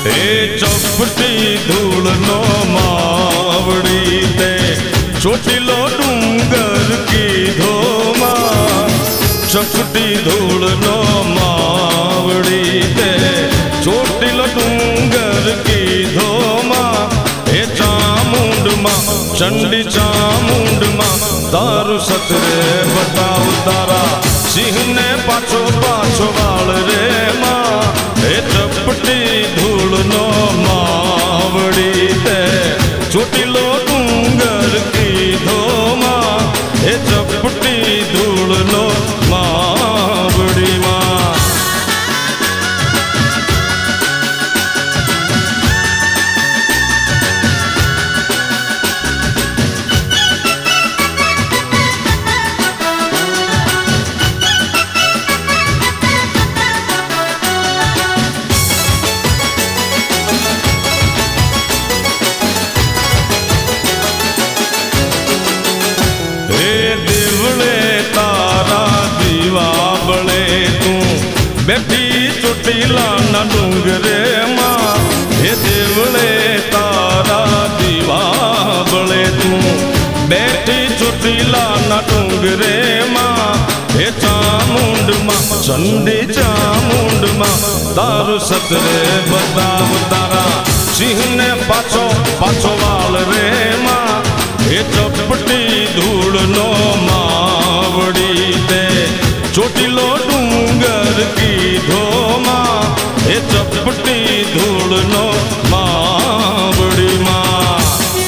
એ ચપટી ધૂળનો માવડી તે ચોટીલો ડુંગર કીધો માં ચપટી ધૂળનો માવડી તે ચોટીલો ડુંગર કીધો માં એ ચામુંડમાં ચંડી ચામુંડમાં તારું સતરે બતાવ તારા સિંહને પાછો પાછો વાળ રે માં એ ચપટી ધૂળનો માવડી તે ચોટીલો ડુંગર કીધો માં એ ચપટી ધૂળનો માવડી માં બેઠી ચોટીલાના ડુંગરે માં હે દેવળે તારા દીવાબળે તું બેઠી ચોટીલાના ડુંગરે માં હે ચામુંડમાં ચંડી ચામુંડમાં તારું સતરે બતાવ તારા સિંહને પાછો પાછો વાળ રે માં હે ચપટી ધૂળનો માં